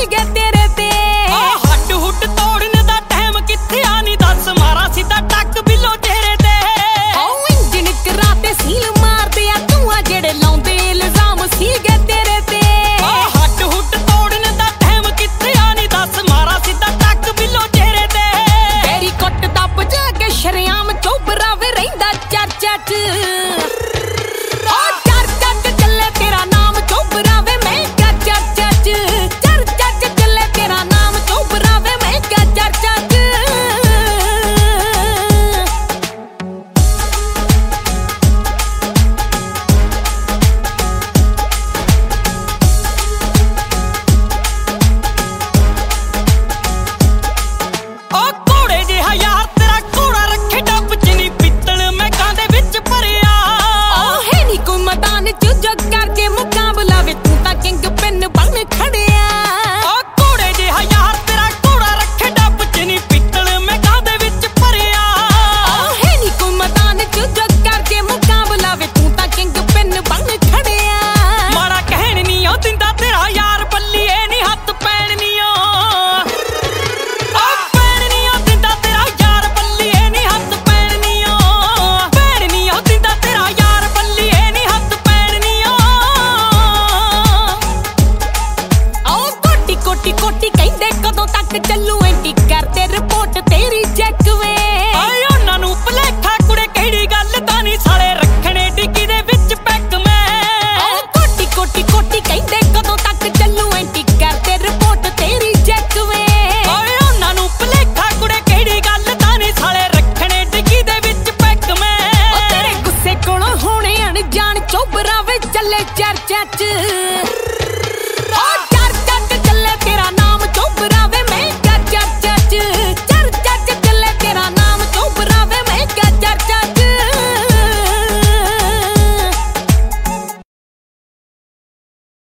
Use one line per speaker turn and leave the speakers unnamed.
ਸੀਗੇ ਤੇਰੇ ਤੇ।
ਹੱਡ ਹੁੱਡ ਤੋੜਨ ਦਾ ਟਾਈਮ ਕਿੱਥੇ ਆ ਨੀ ਦੱਸ, ਮਾਰਾ ਸਿੱਧਾ ਟੱਕ ਬਿੱਲੋ ਚਿਹਰੇ ਤੇ।
ਇੰਜਣ ਕਰਾ ਤੇ ਸੀਲ ਮਾਰਦੇ ਆ ਧੂਆਂ ਜਿਹੜੇ ਲਾਉਂਦੇ ਇਲਜ਼ਾਮ ਸੀਗੇ ਤੇਰੇ ਤੇ।
ਹੱਡ ਹੁੱਡ ਤੋੜਨ ਦਾ ਟਾਈਮ ਕਿੱਥੇ ਆ ਨੀ ਦੱਸ, ਮਾਰਾ ਸਿੱਧਾ ਟੱਕ ਬਿੱਲੋ ਚਿਹਰੇ ਤੇ।
ਤੇਰੀ ਕੁੱਟ ਦਾ ਬਜਾ ਕੇ ਸ਼ਰਿਆਮ ਚੋਬਰਾ ਵੇ ਰਹਿੰਦਾ ਚਰਚਾ ਚ। ਕੋਟੀ ਕਹਿੰਦੇ ਕਦੋਂ ਤੱਕ ਚੱਲੂ